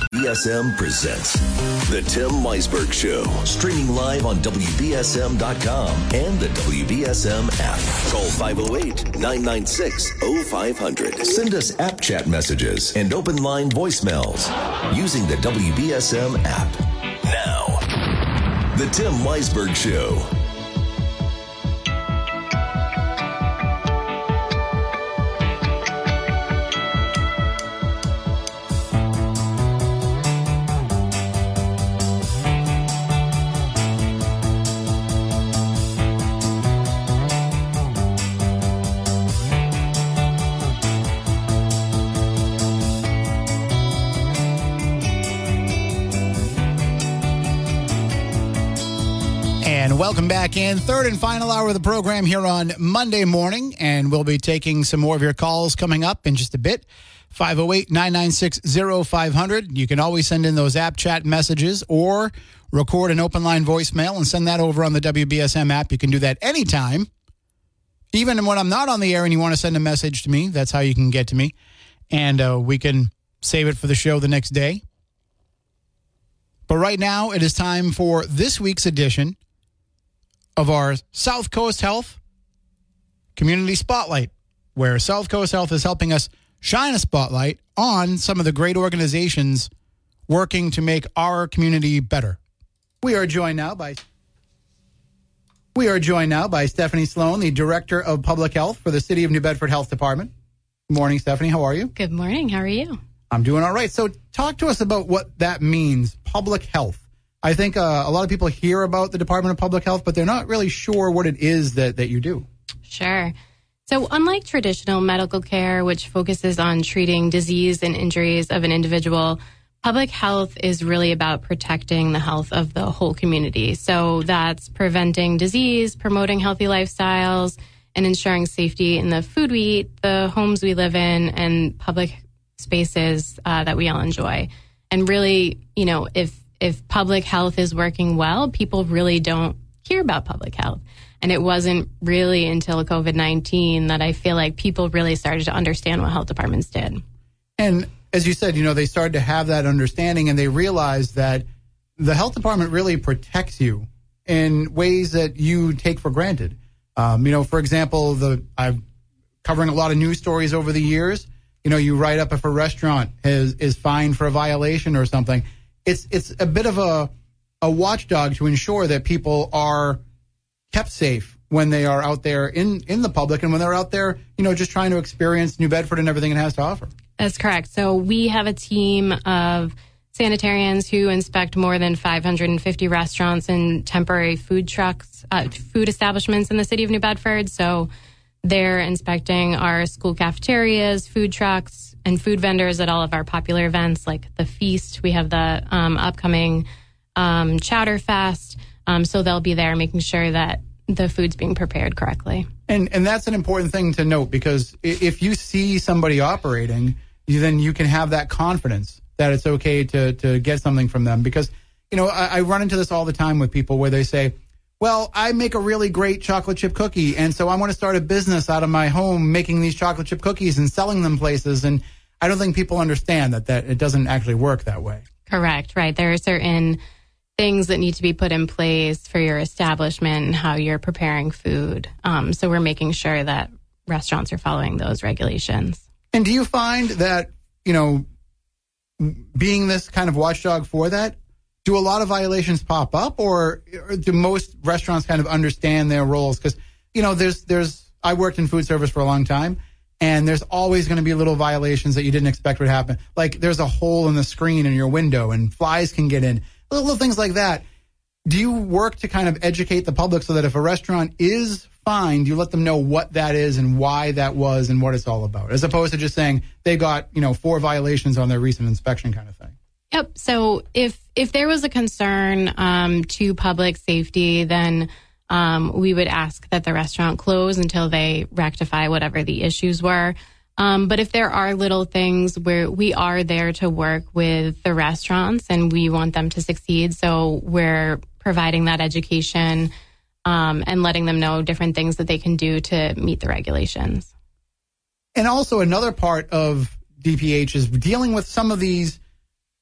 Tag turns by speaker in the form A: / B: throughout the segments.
A: WBSM presents The Tim Weisberg Show, streaming live on WBSM.com and the WBSM app. Call 508-996-0500. Send us app chat messages and open line voicemails using the WBSM app. Now, The Tim Weisberg Show.
B: Welcome back in. Third and final hour of the program here on Monday morning, and we'll be taking some more of your calls coming up in just a bit. 508-996-0500. You can always send in those app chat messages or record an open line voicemail and send that over on the WBSM app. You can do that anytime. Even when I'm not on the air and you want to send a message to me, that's how you can get to me. And we can save it for the show the next day. But right now, it is time for this week's edition of our South Coast Health Community Spotlight, where South Coast Health is helping us shine a spotlight on some of the great organizations working to make our community better. We are joined now by Stephanie Sloan, the Director of Public Health for the City of New Bedford Health Department. Good morning, Stephanie. How are you?
C: Good morning. How are you?
B: I'm doing all right. So talk to us about what that means, public health. I think a lot of people hear about the Department of Public Health, but they're not really sure what it is that you do.
C: Sure. So unlike traditional medical care, which focuses on treating disease and injuries of an individual, public health is really about protecting the health of the whole community. So that's preventing disease, promoting healthy lifestyles, and ensuring safety in the food we eat, the homes we live in, and public spaces that we all enjoy. And really, you know, if public health is working well, people really don't hear about public health. And it wasn't really until COVID-19 that I feel like people really started to understand what health departments did.
B: And as you said, you know, they started to have that understanding and they realized that the health department really protects you in ways that you take for granted. You know, for example, I'm covering a lot of news stories over the years. You know, you write up if a restaurant is fined for a violation or something. It's a bit of a watchdog to ensure that people are kept safe when they are out there in the public and when they're out there, you know, just trying to experience New Bedford and everything it has to offer. That's
C: correct. So we have a team of sanitarians who inspect more than 550 restaurants and temporary food establishments in the city of New Bedford. So they're inspecting our school cafeterias, food trucks, and food vendors at all of our popular events like the Feast. We have the upcoming Chowder Fest. So they'll be there making sure that the food's being prepared correctly.
B: And that's an important thing to note, because if you see somebody operating, then you can have that confidence that it's okay to get something from them. Because, you know, I run into this all the time with people where they say, well, I make a really great chocolate chip cookie, and so I want to start a business out of my home making these chocolate chip cookies and selling them places. And I don't think people understand that it doesn't actually work that way.
C: Correct, right. There are certain things that need to be put in place for your establishment and how you're preparing food. So we're making sure that restaurants are following those regulations.
B: And do you find that, you know, being this kind of watchdog for that, do a lot of violations pop up, or do most restaurants kind of understand their roles? Because, you know, I worked in food service for a long time, and there's always going to be little violations that you didn't expect would happen. Like there's a hole in the screen in your window and flies can get in, little things like that. Do you work to kind of educate the public so that if a restaurant is fined, you let them know what that is and why that was and what it's all about, as opposed to just saying they got, you know, 4 violations on their recent inspection kind of thing?
C: Yep. So if there was a concern to public safety, then we would ask that the restaurant close until they rectify whatever the issues were. But if there are little things, where we are there to work with the restaurants and we want them to succeed. So we're providing that education and letting them know different things that they can do to meet the regulations.
B: And also another part of DPH is dealing with some of these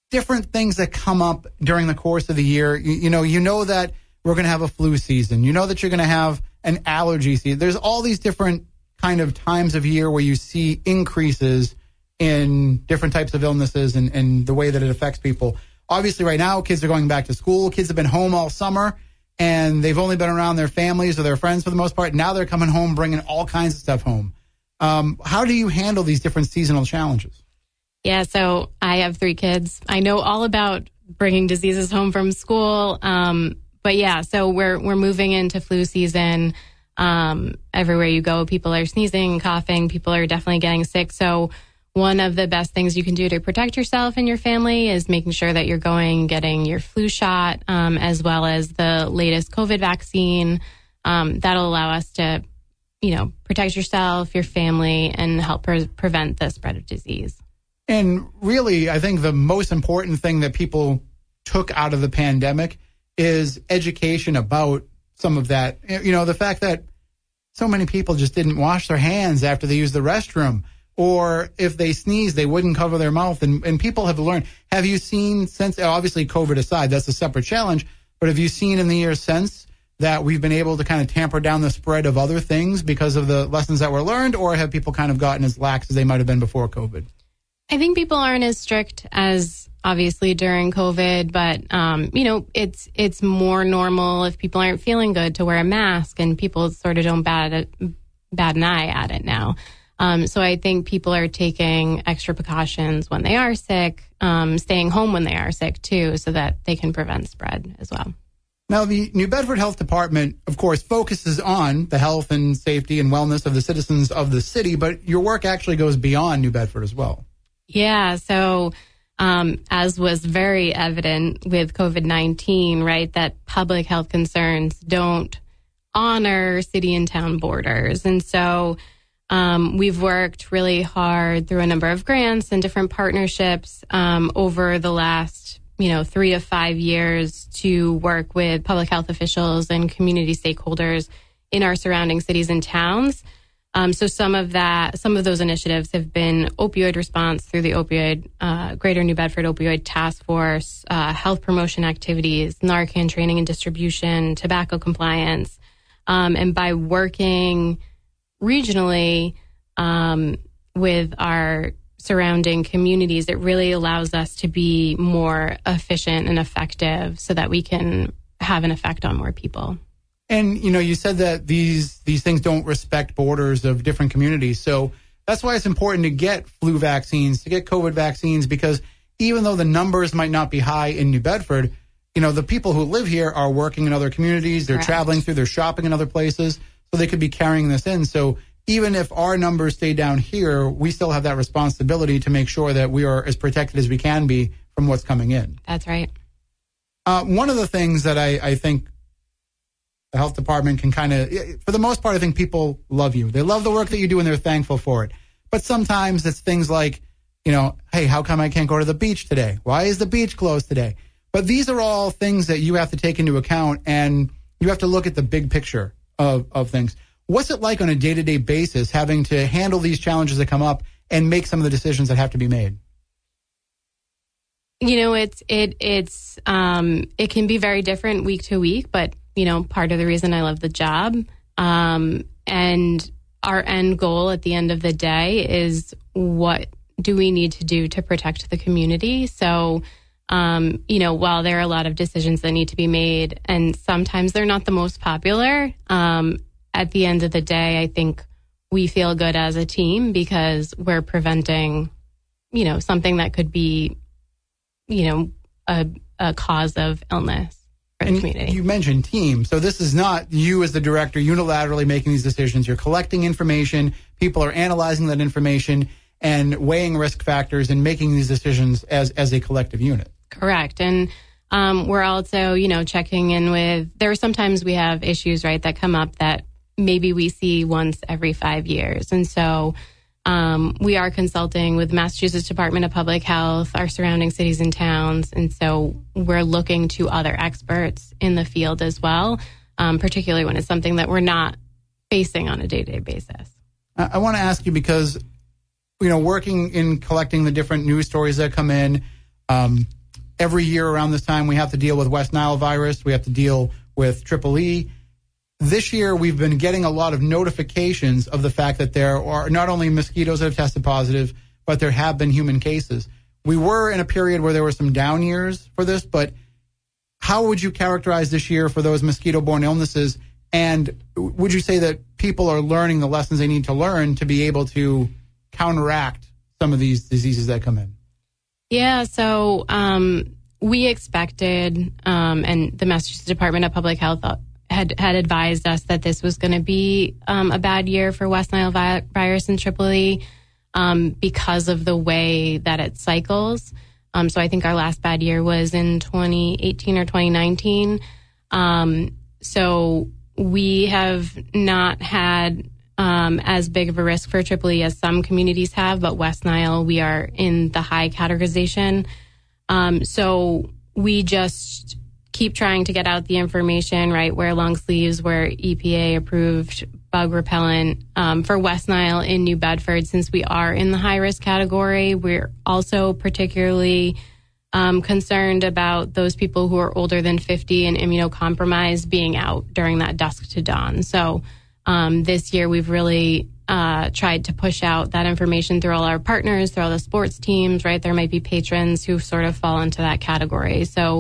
B: different things that come up during the course of the year. You know that we're going to have a flu season. You know that you're going to have an allergy season. There's all these different kind of times of year where you see increases in different types of illnesses and the way that it affects people. Obviously, right now, kids are going back to school. Kids have been home all summer, and they've only been around their families or their friends for the most part. Now they're coming home, bringing all kinds of stuff home. How do you handle these different seasonal challenges?
C: Yeah, so I have 3 kids. I know all about bringing diseases home from school. But yeah, so we're moving into flu season. Everywhere you go, people are sneezing, coughing. People are definitely getting sick. So one of the best things you can do to protect yourself and your family is making sure that you're getting your flu shot, as well as the latest COVID vaccine. That'll allow us to, protect yourself, your family, and help prevent the spread of disease.
B: And really, I think the most important thing that people took out of the pandemic is education about some of that. The fact that so many people just didn't wash their hands after they used the restroom, or if they sneezed, they wouldn't cover their mouth. And people have learned. Have you seen since, obviously COVID aside, that's a separate challenge, but have you seen in the years since that we've been able to kind of tamper down the spread of other things because of the lessons that were learned, or have people kind of gotten as lax as they might have been before COVID?
C: I think people aren't as strict as obviously during COVID, but, it's more normal if people aren't feeling good to wear a mask, and people sort of don't bat an eye at it now. So I think people are taking extra precautions when they are sick, staying home when they are sick too, so that they can prevent spread as well.
B: Now, the New Bedford Health Department, of course, focuses on the health and safety and wellness of the citizens of the city, but your work actually goes beyond New Bedford as well.
C: Yeah, so as was very evident with COVID-19, right, that public health concerns don't honor city and town borders. And so we've worked really hard through a number of grants and different partnerships over the last, 3 to 5 years to work with public health officials and community stakeholders in our surrounding cities and towns. So some of those initiatives have been opioid response through the Greater New Bedford Opioid Task Force, health promotion activities, Narcan training and distribution, tobacco compliance, and by working regionally with our surrounding communities, it really allows us to be more efficient and effective so that we can have an effect on more people.
B: And, you said that these things don't respect borders of different communities. So that's why it's important to get flu vaccines, to get COVID vaccines, because even though the numbers might not be high in New Bedford, the people who live here are working in other communities. They're traveling through, they're shopping in other places. So they could be carrying this in. So even if our numbers stay down here, we still have that responsibility to make sure that we are as protected as we can be from what's coming in.
C: That's right.
B: One of the things that I think the health department can kind of, for the most part, I think people love you. They love the work that you do and they're thankful for it. But sometimes it's things like, hey, how come I can't go to the beach today? Why is the beach closed today? But these are all things that you have to take into account, and you have to look at the big picture of things. What's it like on a day-to-day basis having to handle these challenges that come up and make some of the decisions that have to be made?
C: It can be very different week to week, but part of the reason I love the job, and our end goal at the end of the day is, what do we need to do to protect the community? So, while there are a lot of decisions that need to be made, and sometimes they're not the most popular, at the end of the day, I think we feel good as a team because we're preventing, something that could be, a cause of illness for the community.
B: You mentioned team. So this is not you as the director unilaterally making these decisions. You're collecting information. People are analyzing that information and weighing risk factors and making these decisions as a collective unit.
C: Correct. And we're also, checking in with, there are sometimes we have issues, right, that come up that maybe we see once every 5 years. And so we are consulting with the Massachusetts Department of Public Health, our surrounding cities and towns. And so we're looking to other experts in the field as well, particularly when it's something that we're not facing on a day-to-day basis.
B: I want to ask you because, working in collecting the different news stories that come in, every year around this time we have to deal with West Nile virus. We have to deal with Triple E. This year, we've been getting a lot of notifications of the fact that there are not only mosquitoes that have tested positive, but there have been human cases. We were in a period where there were some down years for this, but how would you characterize this year for those mosquito-borne illnesses? And would you say that people are learning the lessons they need to learn to be able to counteract some of these diseases that come in?
C: Yeah, so we expected, and the Massachusetts Department of Public Health had advised us that this was going to be a bad year for West Nile virus and Triple E because of the way that it cycles. So I think our last bad year was in 2018 or 2019. So we have not had as big of a risk for Triple E as some communities have, but West Nile, we are in the high categorization. So we just keep trying to get out the information, right? Wear long sleeves, wear EPA approved bug repellent. For West Nile in New Bedford, since we are in the high risk category, we're also particularly concerned about those people who are older than 50 and immunocompromised being out during that dusk to dawn. So this year we've really tried to push out that information through all our partners, through all the sports teams, right? There might be patrons who sort of fall into that category. So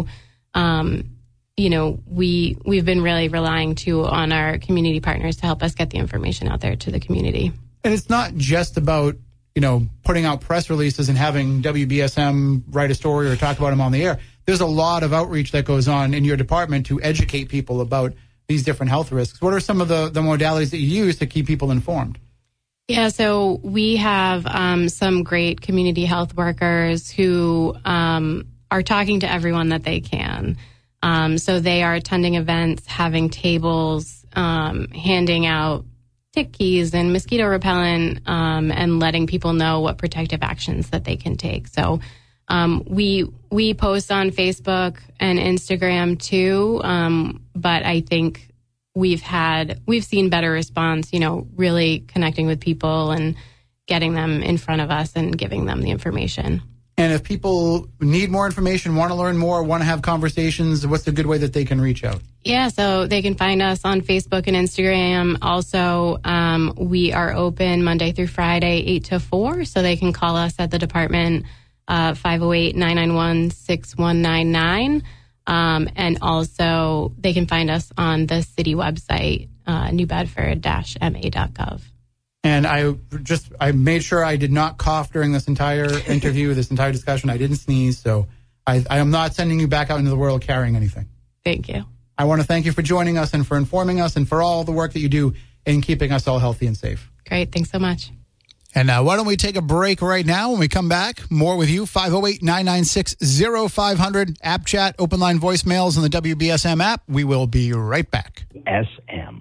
C: we've been really relying on our community partners to help us get the information out there to the community.
B: And it's not just about, putting out press releases and having WBSM write a story or talk about them on the air. There's a lot of outreach that goes on in your department to educate people about these different health risks. What are some of the modalities that you use to keep people informed?
C: Yeah, so we have some great community health workers who are talking to everyone that they can. So they are attending events, having tables, handing out tick keys and mosquito repellent, and letting people know what protective actions that they can take. So we post on Facebook and Instagram too, but I think we've seen better response, really connecting with people and getting them in front of us and giving them the information.
B: And if people need more information, want to learn more, want to have conversations, what's a good way that they can reach out?
C: Yeah, so they can find us on Facebook and Instagram. Also, we are open Monday through Friday, 8 to 4, so they can call us at the department, 508-991-6199. And also, they can find us on the city website, newbedford-ma.gov.
B: And I made sure I did not cough during this entire interview, this entire discussion. I didn't sneeze, so I am not sending you back out into the world carrying anything.
C: Thank you.
B: I want to thank you for joining us and for informing us and for all the work that you do in keeping us all healthy and safe.
C: Great. Thanks so much.
B: And why don't we take a break right now? When we come back, more with you, 508-996-0500, app chat, open line voicemails on the WBSM app. We will be right back.
D: SM.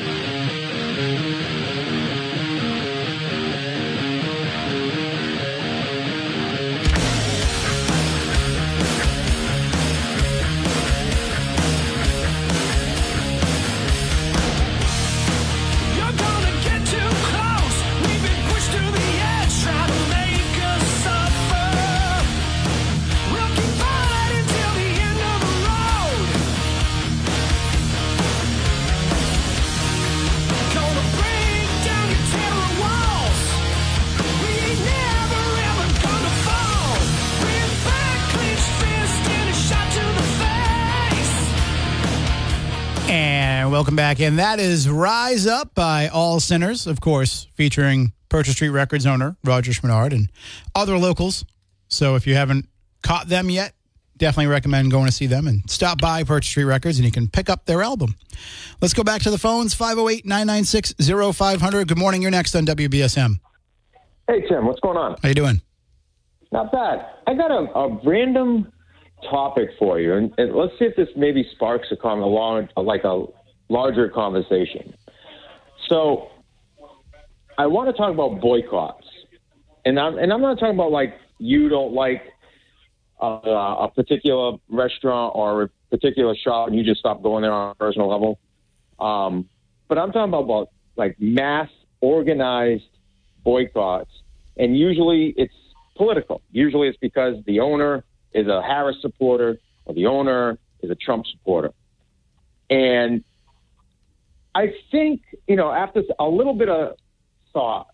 B: And welcome back. And that is Rise Up by All Sinners, of course, featuring Purchase Street Records owner Roger Schminnard and other locals. So if you haven't caught them yet, definitely recommend going to see them and stop by Purchase Street Records and you can pick up their album. Let's go back to the phones, 508-996-0500. Good morning. You're next on WBSM.
E: Hey, Tim. What's going on?
B: How you doing?
E: Not bad. I got a random topic for you, and let's see if this maybe sparks a larger conversation. So I want to talk about boycotts, and I'm not talking about like you don't like a particular restaurant or a particular shop and you just stop going there on a personal level. But I'm talking about like mass organized boycotts, and usually it's political. Usually it's because the owner is a Harris supporter or the owner is a Trump supporter. And I think, after a little bit of thought,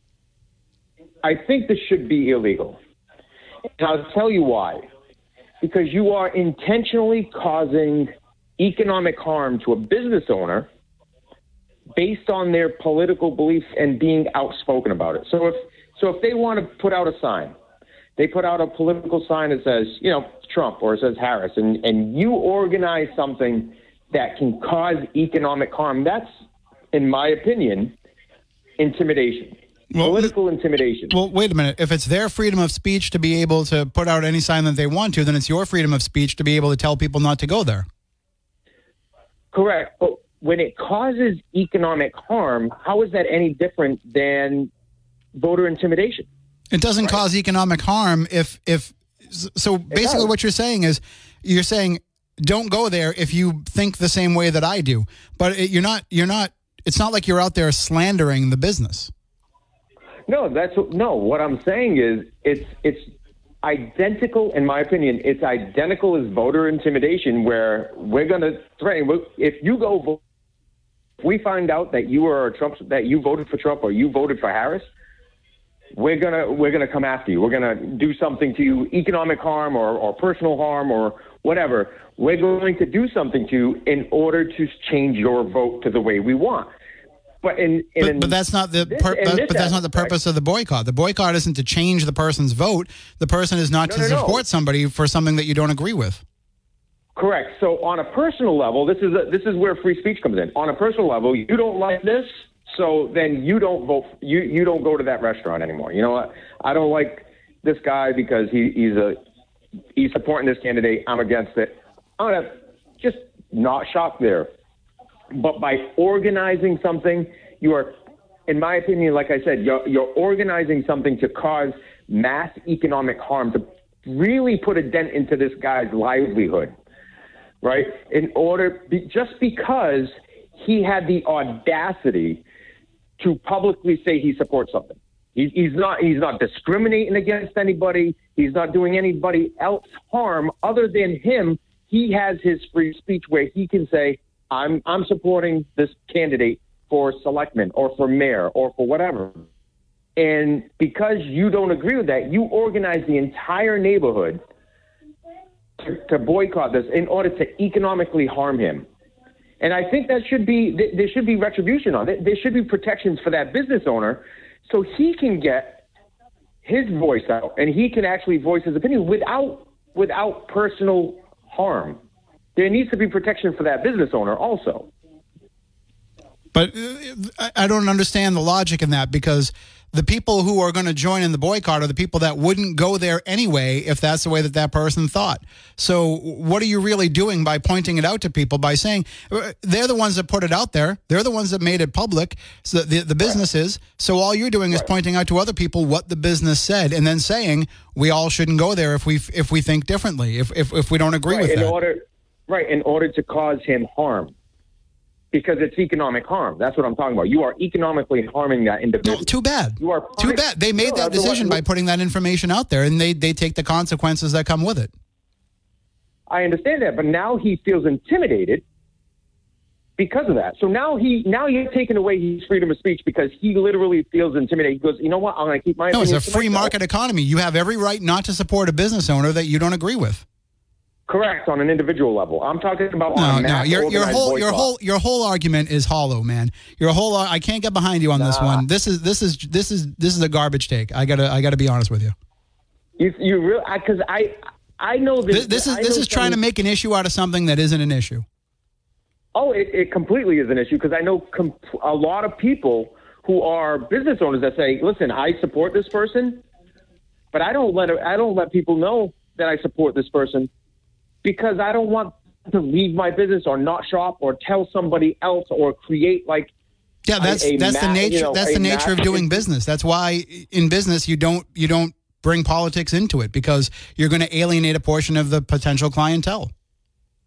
E: I think this should be illegal. And I'll tell you why. Because you are intentionally causing economic harm to a business owner based on their political beliefs and being outspoken about it. So if they want to put out a sign, they put out a political sign that says, Trump or it says Harris, and you organize something that can cause economic harm, that's, in my opinion, intimidation. Political intimidation.
B: Well, wait a minute. If it's their freedom of speech to be able to put out any sign that they want to, then it's your freedom of speech to be able to tell people not to go there.
E: Correct. But when it causes economic harm, how is that any different than voter intimidation?
B: It doesn't cause economic harm so basically what you're saying is don't go there if you think the same way that I do. But it's not like you're out there slandering the business.
E: No, what I'm saying is it's identical, in my opinion, it's identical as voter intimidation, where we're going to threaten, if you go vote, if we find out that you voted for Trump or you voted for Harris, we're gonna come after you. We're gonna do something to you, economic harm or personal harm or whatever. We're going to do something to you in order to change your vote to the way we want. But that's not the purpose of the boycott. The boycott isn't to change the person's vote. The person is not to support somebody for something that you don't agree with. Correct. So on a personal level, this is where free speech comes in. On a personal level, you don't like this, so then you don't vote. You don't go to that restaurant anymore. You know what? I don't like this guy because he's supporting this candidate. I'm against it. I'm gonna just not shop there. But by organizing something, you are, in my opinion, like I said, you're organizing something to cause mass economic harm, to really put a dent into this guy's livelihood, right? Just because he had the audacity to publicly say he supports something. He's not discriminating against anybody. He's not doing anybody else harm other than him. He has his free speech where he can say, I'm supporting this candidate for selectman or for mayor or for whatever. And because you don't agree with that, you organize the entire neighborhood to boycott this in order to economically harm him. And I think there should be retribution on it. There should be protections for that business owner so he can get his voice out and he can actually voice his opinion without personal harm. There needs to be protection for that business owner also.
B: But I don't understand the logic in that, because the people who are going to join in the boycott are the people that wouldn't go there anyway if that's the way that person thought. So what are you really doing by pointing it out to people, by saying they're the ones that put it out there? They're the ones that made it public, so the businesses. So all you're doing is pointing out to other people what the business said and then saying we all shouldn't go there if we think differently, if we don't agree with that.
E: In order to cause him harm. Because it's economic harm. That's what I'm talking about. You are economically harming that individual.
B: No, too bad. Too bad. They made that decision by putting that information out there, and they take the consequences that come with it.
E: I understand that, but now he feels intimidated because of that. So now you're taking away his freedom of speech because he literally feels intimidated. He goes, you know what? I'm going to keep my opinion.
B: No, it's a free market economy. You have every right not to support a business owner that you don't agree with.
E: Correct, on an individual level. I'm talking about on a mass
B: your whole argument is hollow, man. I can't get behind you on this one. This is a garbage take. I gotta be honest with you.
E: You really, because I know this.
B: This is trying to make an issue out of something that isn't an issue.
E: Oh, it completely is an issue, because I know a lot of people who are business owners that say, "Listen, I support this person, but I don't let people know that I support this person." Because I don't want to leave my business or not shop or tell somebody else or create
B: that's the nature of doing business. That's why in business you don't bring politics into it, because you're going to alienate a portion of the potential clientele.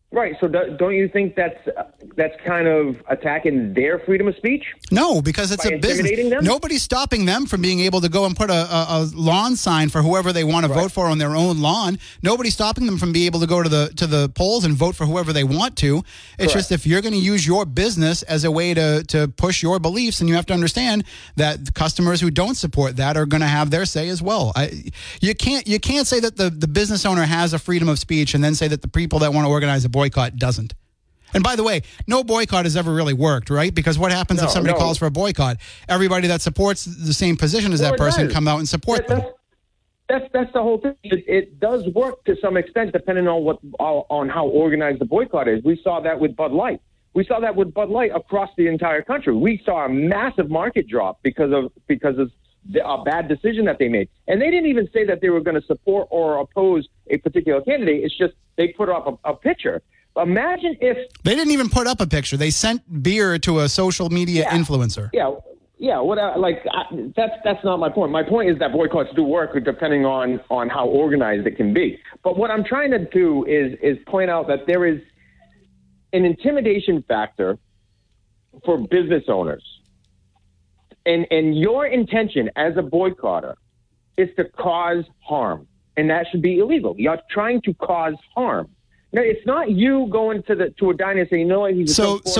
E: Right. So don't you think that's kind of attacking their freedom of speech?
B: No, because it's
E: By
B: a business.
E: intimidating them?
B: Nobody's stopping them from being able to go and put a lawn sign for whoever they want to vote for on their own lawn. Nobody's stopping them from being able to go to the polls and vote for whoever they want to. It's just if you're going to use your business as a way to push your beliefs, and you have to understand that customers who don't support that are going to have their say as well. You can't say that the business owner has a freedom of speech and then say that the people that want to organize a boycott doesn't. And by the way, no boycott has ever really worked, right? Because what happens if somebody calls for a boycott? Everybody that supports the same position as that person come out and support them.
E: That's the whole thing. It does work to some extent, depending on how organized the boycott is. We saw that with Bud Light. We saw that with Bud Light across the entire country. We saw a massive market drop because of a bad decision that they made. And they didn't even say that they were going to support or oppose a particular candidate. It's just they put up a picture. Imagine if...
B: They didn't even put up a picture. They sent beer to a social media influencer.
E: Yeah. That's not my point. My point is that boycotts do work depending on how organized it can be. But what I'm trying to do is point out that there is an intimidation factor for business owners. And your intention as a boycotter is to cause harm, and that should be illegal. You're trying to cause harm. Now, it's not you going to a diner and saying, you know what, he's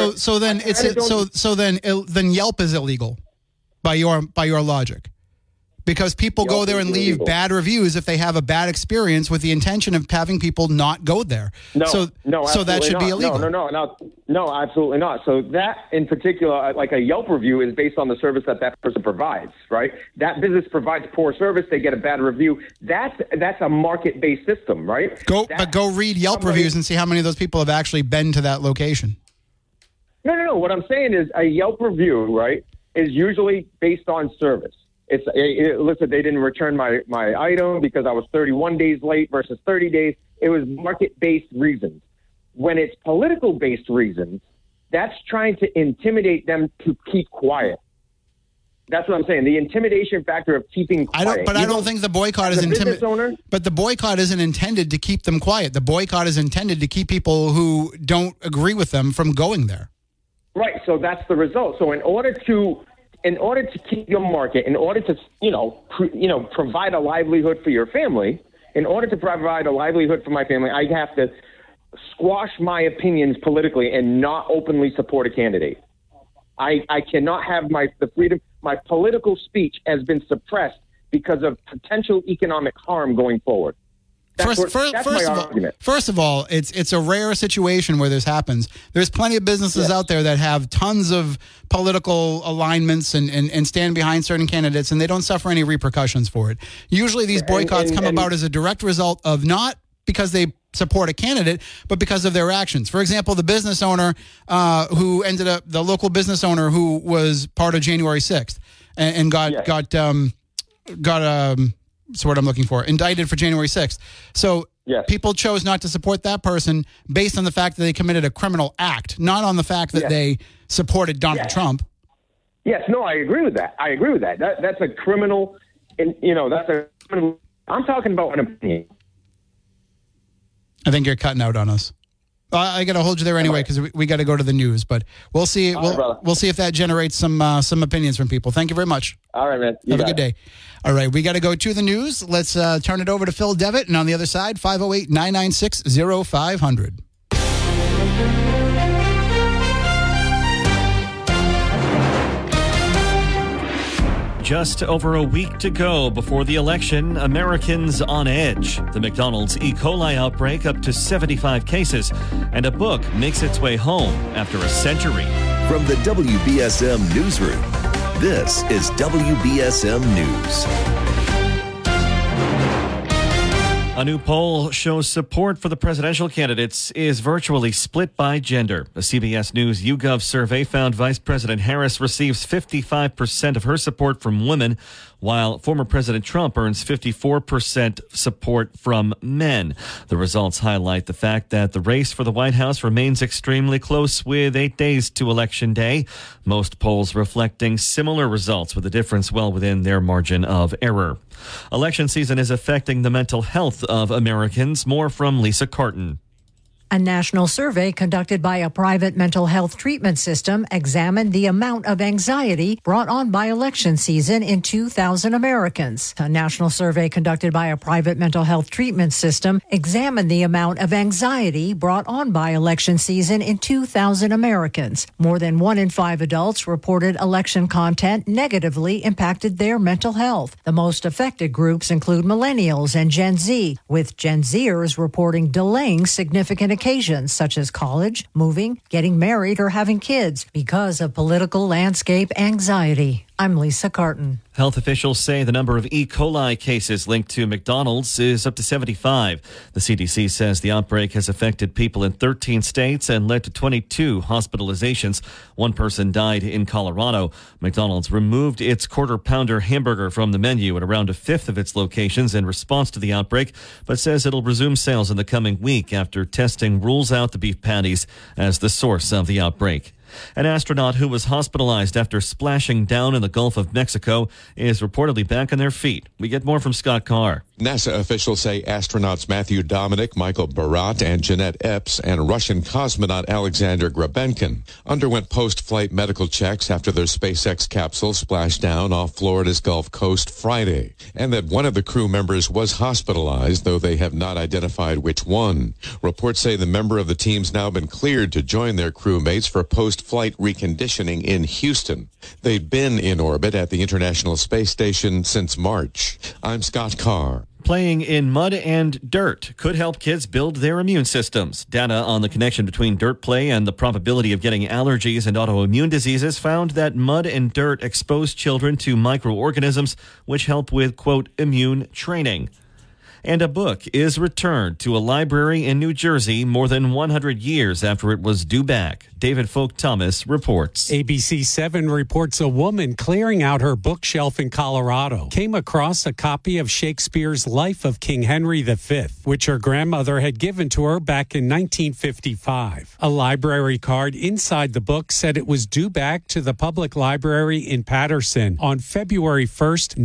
E: then
B: Yelp is illegal by your logic. Because people go there and leave bad reviews if they have a bad experience with the intention of having people not go there. So that should be illegal.
E: No, absolutely not. So that in particular, like a Yelp review is based on the service that person provides, right? That business provides poor service, they get a bad review. That's a market-based system, right?
B: Go read Yelp reviews and see how many of those people have actually been to that location.
E: No. What I'm saying is a Yelp review, right, is usually based on service. Listen, they didn't return my item because I was 31 days late versus 30 days. It was market-based reasons. When it's political-based reasons, that's trying to intimidate them to keep quiet. That's what I'm saying. The intimidation factor of keeping quiet.
B: I don't think the boycott is intimidating. But the boycott isn't intended to keep them quiet. The boycott is intended to keep people who don't agree with them from going there.
E: Right. So that's the result. So in order to keep your market, in order to, provide a livelihood for your family, in order to provide a livelihood for my family, I have to squash my opinions politically and not openly support a candidate. I cannot have the freedom. My political speech has been suppressed because of potential economic harm going forward. That's my argument.
B: First of all, it's a rare situation where this happens. There's plenty of businesses out there that have tons of political alignments and stand behind certain candidates, and they don't suffer any repercussions for it. Usually these boycotts come about as a direct result of not because they support a candidate, but because of their actions. For example, the business owner the local business owner who was part of January 6th and that's what I'm looking for. Indicted for January 6th. So people chose not to support that person based on the fact that they committed a criminal act, not on the fact that they supported Donald Trump.
E: Yes, no, I agree with that. That's a criminal, that's a criminal. I'm talking about an opinion.
B: I think you're cutting out on us. I got to hold you there anyway because we got to go to the news, but we'll see. We'll see if that generates some opinions from people. Thank you very much.
E: All right, man.
B: Have a good day. All right, we got to go to the news. Let's turn it over to Phil Devitt, and on the other side, 508-996-0500.
D: Just over a week to go before the election, Americans on edge. The McDonald's E. coli outbreak up to 75 cases, and a book makes its way home after a century.
A: From the WBSM Newsroom, this is WBSM News.
D: A new poll shows support for the presidential candidates is virtually split by gender. A CBS News YouGov survey found Vice President Harris receives 55% of her support from women, while former President Trump earns 54% support from men. The results highlight the fact that the race for the White House remains extremely close with 8 days to Election Day. Most polls reflecting similar results with a difference well within their margin of error. Election season is affecting the mental health of Americans. More from Lisa Carton.
F: A national survey conducted by a private mental health treatment system examined the amount of anxiety brought on by election season in 2,000 Americans. A national survey conducted by a private mental health treatment system examined the amount of anxiety brought on by election season in 2,000 Americans. More than 1 in 5 adults reported election content negatively impacted their mental health. The most affected groups include millennials and Gen Z, with Gen Zers reporting delaying significant occasions such as college, moving, getting married, or having kids because of political landscape anxiety. I'm Lisa Carton.
D: Health officials say the number of E. coli cases linked to McDonald's is up to 75. The CDC says the outbreak has affected people in 13 states and led to 22 hospitalizations. One person died in Colorado. McDonald's removed its quarter-pounder hamburger from the menu at around a fifth of its locations in response to the outbreak, but says it'll resume sales in the coming week after testing rules out the beef patties as the source of the outbreak. An astronaut who was hospitalized after splashing down in the Gulf of Mexico is reportedly back on their feet. We get more from Scott Carr.
G: NASA officials say astronauts Matthew Dominic, Michael Barat, and Jeanette Epps and Russian cosmonaut Alexander Grabenkin underwent post-flight medical checks after their SpaceX capsule splashed down off Florida's Gulf Coast Friday, and that one of the crew members was hospitalized, though they have not identified which one. Reports say the member of the team's now been cleared to join their crewmates for post-flight reconditioning in Houston. They'd been in orbit at the International Space Station since March. I'm Scott Carr.
D: Playing in mud and dirt could help kids build their immune systems. Data on the connection between dirt play and the probability of getting allergies and autoimmune diseases found that mud and dirt expose children to microorganisms which help with, quote, immune training. And a book is returned to a library in New Jersey more than 100 years after it was due back. David Folk Thomas reports.
H: ABC 7 reports a woman clearing out her bookshelf in Colorado came across a copy of Shakespeare's Life of King Henry V, which her grandmother had given to her back in 1955. A library card inside the book said it was due back to the public library in Patterson on February 1st,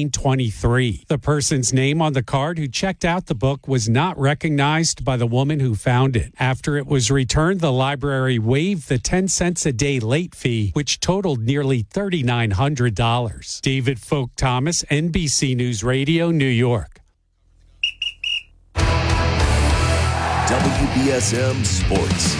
H: 1923. The person's name on the card who checked out the book was not recognized by the woman who found it. After it was returned, the library waived the 10 cents a day late fee, which totaled nearly $3,900. David Folk Thomas, NBC News Radio, New York.
A: WBSM Sports.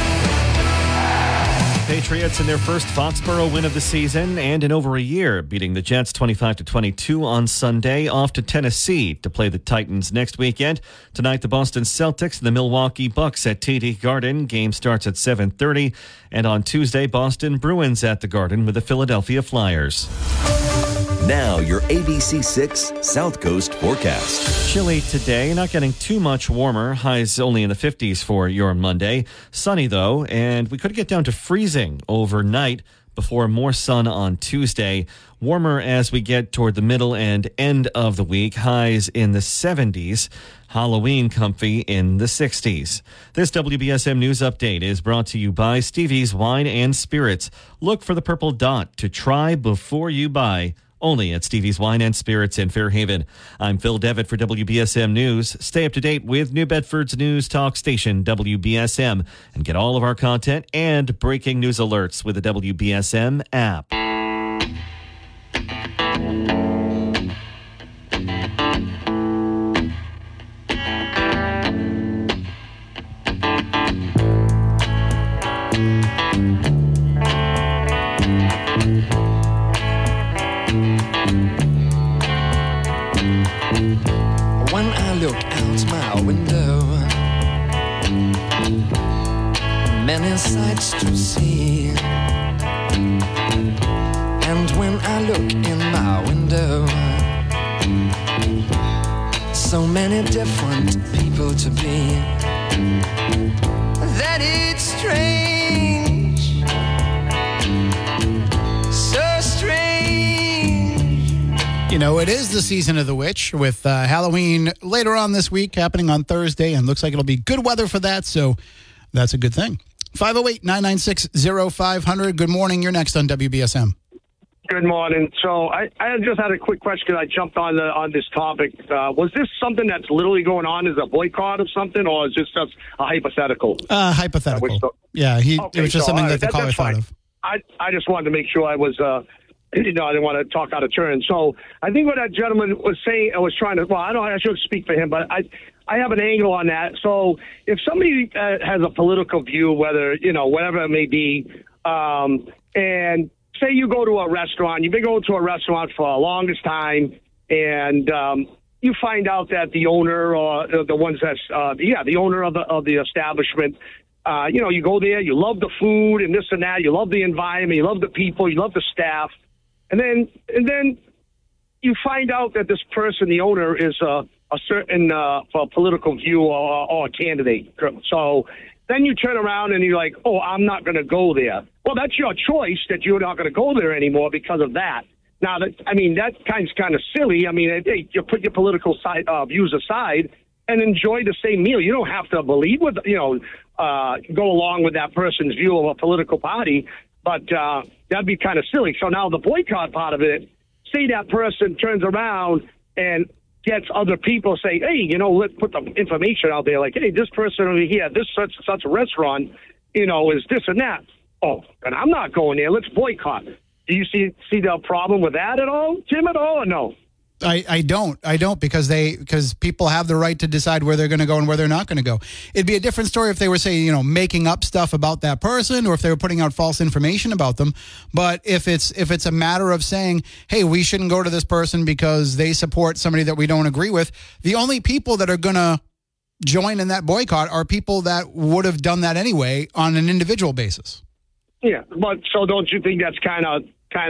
D: Patriots in their first Foxborough win of the season and in over a year, beating the Jets 25-22 on Sunday, off to Tennessee to play the Titans next weekend. Tonight, the Boston Celtics and the Milwaukee Bucks at TD Garden. Game starts at 7:30. And on Tuesday, Boston Bruins at the Garden with the Philadelphia Flyers.
A: Now, your ABC6 South Coast forecast.
D: Chilly today, not getting too much warmer. Highs only in the 50s for your Monday. Sunny, though, and we could get down to freezing overnight before more sun on Tuesday. Warmer as we get toward the middle and end of the week. Highs in the 70s. Halloween comfy in the 60s. This WBSM News Update is brought to you by Stevie's Wine and Spirits. Look for the purple dot to try before you buy. Only at Stevie's Wine and Spirits in Fairhaven. I'm Phil Devitt for WBSM News. Stay up to date with New Bedford's news talk station, WBSM, and get all of our content and breaking news alerts with the WBSM app.
I: When I look out my window, many sights to see. And when I look in my window, so many different people to be, that it's strange, so strange.
B: You know, it is the season of the witch with Halloween later on this week happening on Thursday, and looks like it'll be good weather for that, so that's a good thing. 508-996-0500. Good morning. You're next on WBSM.
J: Good morning. So I just had a quick question because I jumped on this topic. Was this something that's literally going on? Is a boycott of something, or is this just a hypothetical?
B: Hypothetical. Yeah, it was just something that the caller thought of.
J: I just wanted to make sure I was, I didn't want to talk out of turn. So I think what that gentleman was saying, I shouldn't speak for him, but I have an angle on that. So if somebody has a political view, whether, whatever it may be, and say you go to a restaurant, you've been going to a restaurant for the longest time, and you find out that the owner or the ones that's, the owner of the establishment, you go there, you love the food and this and that, you love the environment, you love the people, you love the staff, and then you find out that this person, the owner, is a certain political view or a candidate. So then you turn around and you're like, oh, I'm not going to go there. Well, that's your choice that you're not going to go there anymore because of that. Now, that kind of silly. I mean, hey, you put your political views aside and enjoy the same meal. You don't have to believe with, go along with that person's view of a political party, but that'd be kind of silly. So now the boycott part of it, say that person turns around and gets other people say, hey, let's put the information out there like, hey, this person over here, this such a restaurant, is this and that. Oh, and I'm not going there. Let's boycott. Do you see the problem with that at all, Tim, at all, or no?
B: I don't because people have the right to decide where they're going to go and where they're not going to go. It'd be a different story if they were saying, making up stuff about that person or if they were putting out false information about them. But if it's a matter of saying, hey, we shouldn't go to this person because they support somebody that we don't agree with, the only people that are going to join in that boycott are people that would have done that anyway on an individual basis.
J: Yeah, but so don't you think that's kind of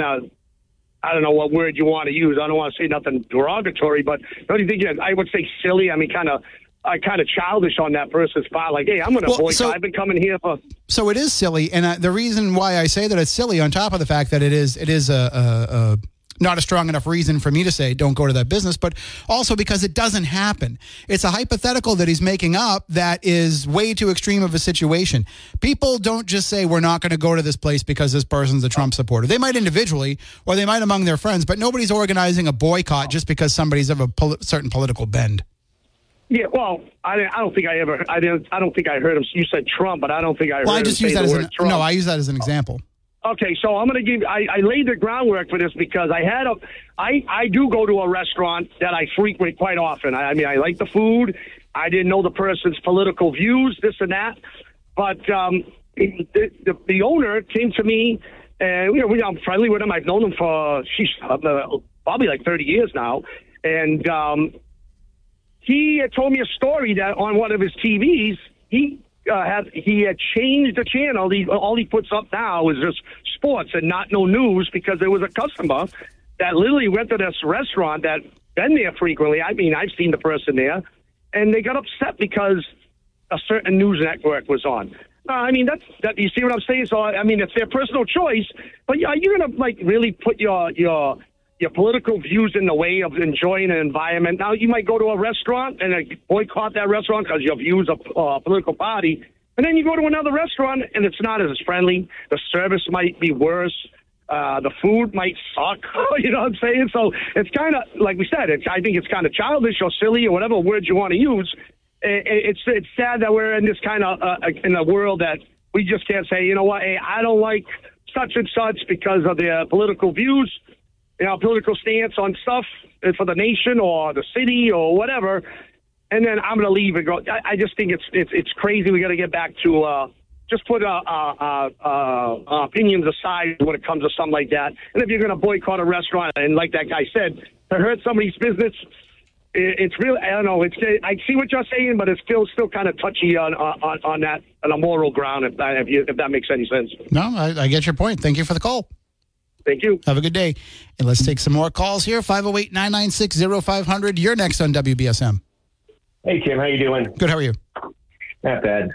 J: I don't know what word you want to use. I don't want to say nothing derogatory, but don't you think I would say silly? I mean, kind of childish on that person's part. Like, hey, I'm going to boycott. I've been coming here for.
B: So it is silly, and the reason why I say that it's silly, on top of the fact that it is not a strong enough reason for me to say don't go to that business, but also because it doesn't happen. It's a hypothetical that he's making up that is way too extreme of a situation. People don't just say we're not going to go to this place because this person's a Trump supporter. They might individually, or they might among their friends, but nobody's organizing a boycott just because somebody's of a certain political bend.
J: Yeah, well, I don't think I heard him. You said Trump, but I don't think I heard him say the word Trump.
B: No, I use that as an example.
J: Okay, so I'm going to give. I laid the groundwork for this because I do go to a restaurant that I frequent quite often. I mean, I like the food. I didn't know the person's political views, this and that, but the owner came to me, and I'm friendly with him. I've known him for probably like 30 years now, and he had told me a story that on one of his TVs he had changed the channel. All he puts up now is just sports and not no news because there was a customer that literally went to this restaurant that been there frequently. I mean, I've seen the person there, and they got upset because a certain news network was on. I mean, that. You see what I'm saying? So I mean, it's their personal choice. But are you gonna really put your political views in the way of enjoying an environment? Now, you might go to a restaurant and boycott that restaurant because your views of a political party. And then you go to another restaurant and it's not as friendly. The service might be worse. The food might suck. You know what I'm saying? So it's kind of, like we said, I think it's kind of childish or silly or whatever word you want to use. It's sad that we're in this kind of, in a world that we just can't say, you know what, hey, I don't like such and such because of their political views. Political stance on stuff for the nation or the city or whatever, and then I'm going to leave and go. I just think it's crazy. We got to get back to just put opinions aside when it comes to something like that. And if you're going to boycott a restaurant, and like that guy said, to hurt somebody's business, it's really, I don't know. I see what you're saying, but it's still kind of touchy on that, on a moral ground, if that makes any sense.
B: No, I get your point. Thank you for the call.
J: Thank you.
B: Have a good day. And let's take some more calls here. 508-996-0500. You're next on WBSM.
K: Hey, Tim. How you doing?
B: Good. How are you?
K: Not bad.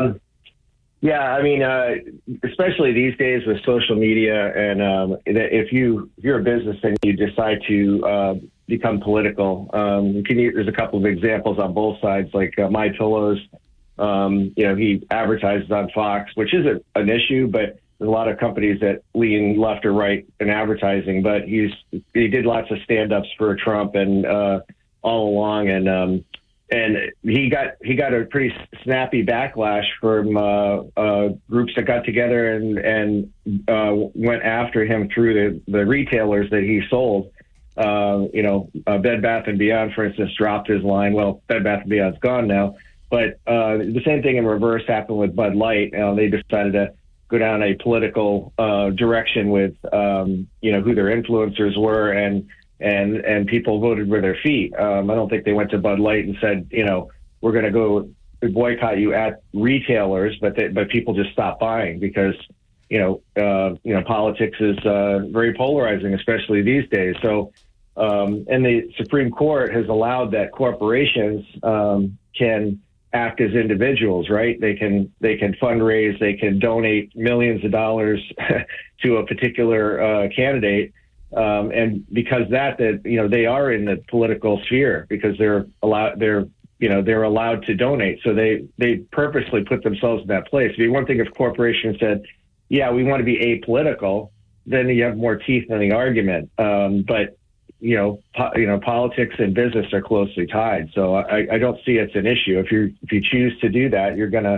K: Yeah, I mean, especially these days with social media, and if you're a business and you decide to become political, there's a couple of examples on both sides, like My Pillows. He advertises on Fox, which isn't an issue, but a lot of companies that lean left or right in advertising, but he did lots of stand-ups for Trump and all along, and he got a pretty snappy backlash from groups that got together and went after him through the retailers that he sold. Bed Bath & Beyond, for instance, dropped his line. Well, Bed Bath & Beyond's gone now. But the same thing in reverse happened with Bud Light. They decided to go down a political direction with, who their influencers were, and people voted with their feet. I don't think they went to Bud Light and said, we're going to go boycott you at retailers, but people just stopped buying because, politics is very polarizing, especially these days. So, and the Supreme Court has allowed that corporations can act as individuals, right? They can fundraise, they can donate millions of dollars to a particular candidate, and because that they are in the political sphere because they're allowed to donate. So they purposely put themselves in that place. It'd be one thing if corporations said, "Yeah, we want to be apolitical," then you have more teeth in the argument. But politics and business are closely tied. So I don't see it's an issue. If you choose to do that,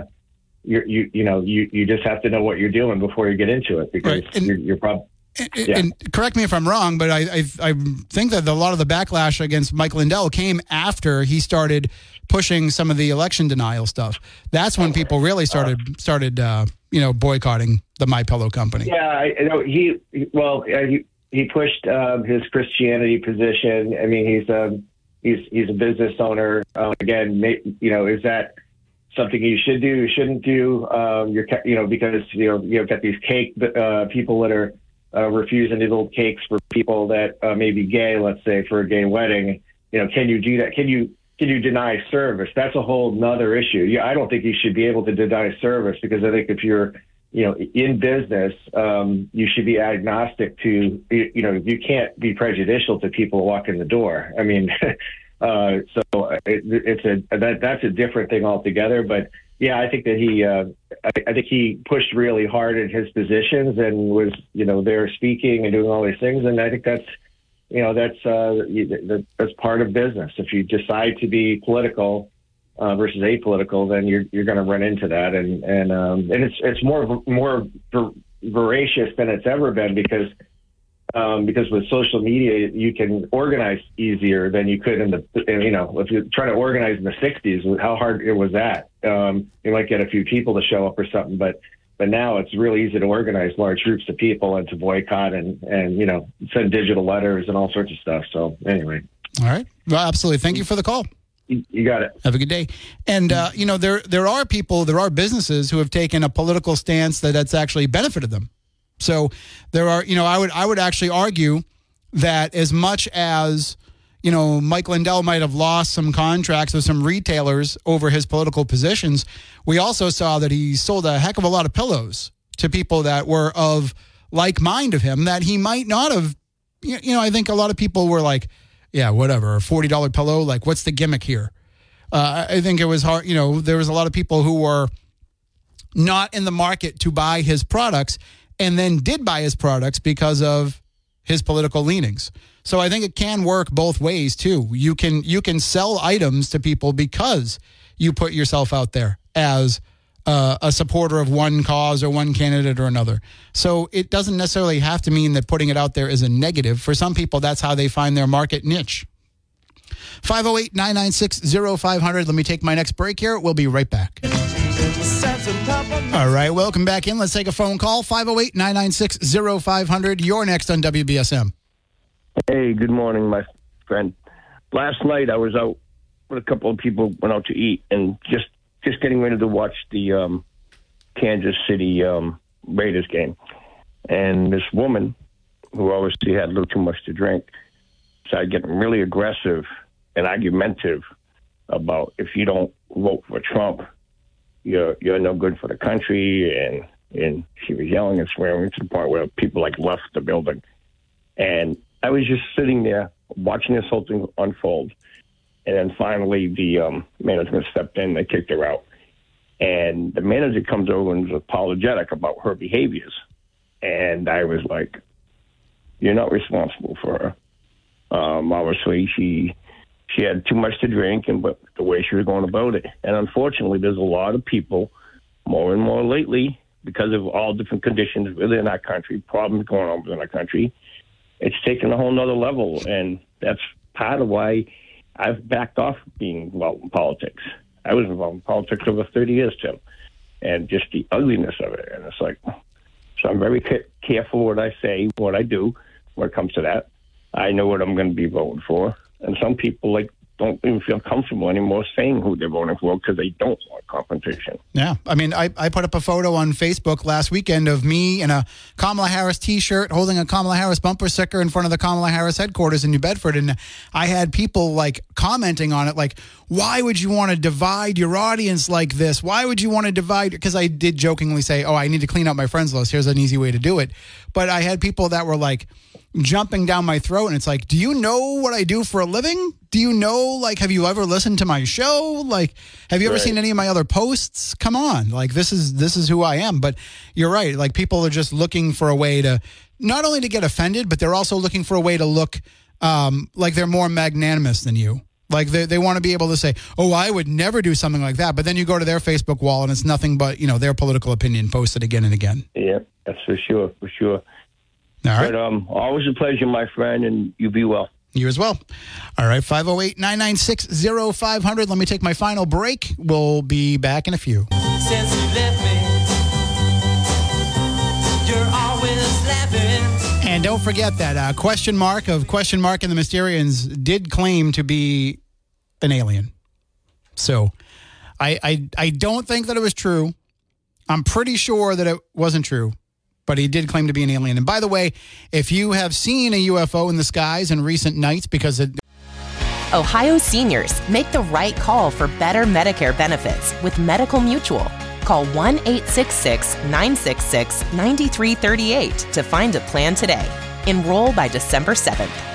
K: you just have to know what you're doing before you get into it because you're probably. Yeah.
B: And correct me if I'm wrong, but I think that a lot of the backlash against Mike Lindell came after he started pushing some of the election denial stuff. That's when people really started boycotting the MyPillow company.
K: Yeah, I know he pushed his Christianity position. I mean, he's a business owner. Again, is that something you should do? You shouldn't do? Because you've got these cake people that are refusing to build cakes for people that may be gay. Let's say for a gay wedding, can you do that? Can you deny service? That's a whole nother issue. Yeah, I don't think you should be able to deny service because I think if you're in business, you should be agnostic to, you can't be prejudicial to people who walk in the door. I mean, that's a different thing altogether. But yeah, I think that I think he pushed really hard in his positions and was, there speaking and doing all these things. And I think that's part of business. If you decide to be political, versus apolitical, then you're going to run into that, and it's more voracious than it's ever been because with social media you can organize easier than you could if you're trying to organize in the 60s. How hard it was that? You might get a few people to show up or something, but now it's really easy to organize large groups of people and to boycott and send digital letters and all sorts of stuff. So anyway,
B: all right, well, absolutely. Thank you for the call.
K: You got it.
B: Have a good day. And, there are businesses who have taken a political stance that's actually benefited them. So there are, I would actually argue that as much as, Mike Lindell might have lost some contracts with some retailers over his political positions, we also saw that he sold a heck of a lot of pillows to people that were of like mind of him that he might not have, I think a lot of people were like, yeah, whatever, a $40 pillow, like what's the gimmick here? I think it was hard, there was a lot of people who were not in the market to buy his products and then did buy his products because of his political leanings. So I think it can work both ways too. You can sell items to people because you put yourself out there as a supporter of one cause or one candidate or another. So it doesn't necessarily have to mean that putting it out there is a negative. For some people, that's how they find their market niche. 508-996-0500. Let me take my next break here. We'll be right back. All right, welcome back in. Let's take a phone call. 508-996-0500. You're next on WBSM.
L: Hey, good morning, my friend. Last night I was out with a couple of people, went out to eat, and just getting ready to watch the Kansas City Raiders game. And this woman, who obviously had a little too much to drink, started getting really aggressive and argumentative about if you don't vote for Trump, you're no good for the country. And she was yelling and swearing to the point where people left the building. And I was just sitting there watching this whole thing unfold. And then finally, the management stepped in. They kicked her out. And the manager comes over and is apologetic about her behaviors. And I was like, you're not responsible for her. Obviously, she had too much to drink, but the way she was going about it. And unfortunately, there's a lot of people, more and more lately, because of all different conditions within our country, problems going on within our country, it's taken a whole nother level. And that's part of why I've backed off being involved in politics. I was involved in politics over 30 years, Tim, and just the ugliness of it. And it's like, so I'm very careful what I say, what I do when it comes to that. I know what I'm going to be voting for. And some people don't even feel comfortable anymore saying who they're voting for because they don't want competition.
B: Yeah. I mean, I put up a photo on Facebook last weekend of me in a Kamala Harris T-shirt holding a Kamala Harris bumper sticker in front of the Kamala Harris headquarters in New Bedford. And I had people commenting on it why would you want to divide your audience like this? Why would you want to divide? Because I did jokingly say, I need to clean up my friends list. Here's an easy way to do it. But I had people that were jumping down my throat, and it's do you know what I do for a living? Do you know, have you ever listened to my show? Have you ever seen any of my other posts? Come on. This is who I am. But you're right. People are just looking for a way to not only to get offended, but they're also looking for a way to look like they're more magnanimous than you. They want to be able to say, I would never do something like that. But then you go to their Facebook wall and it's nothing but, their political opinion posted again and again.
L: Yeah, that's for sure.
B: All right.
L: But always a pleasure, my friend, and you be well.
B: You as well. All right, 508-996-0500. Let me take my final break. We'll be back in a few.
I: Since you left me, you're always laughing.
B: And don't forget that question mark and the Mysterians did claim to be an alien. So I don't think that it was true. I'm pretty sure that it wasn't true. But he did claim to be an alien. And by the way, if you have seen a UFO in the skies in recent nights
M: Ohio seniors, make the right call for better Medicare benefits with Medical Mutual. Call 1-866-966-9338 to find a plan today. Enroll by December 7th.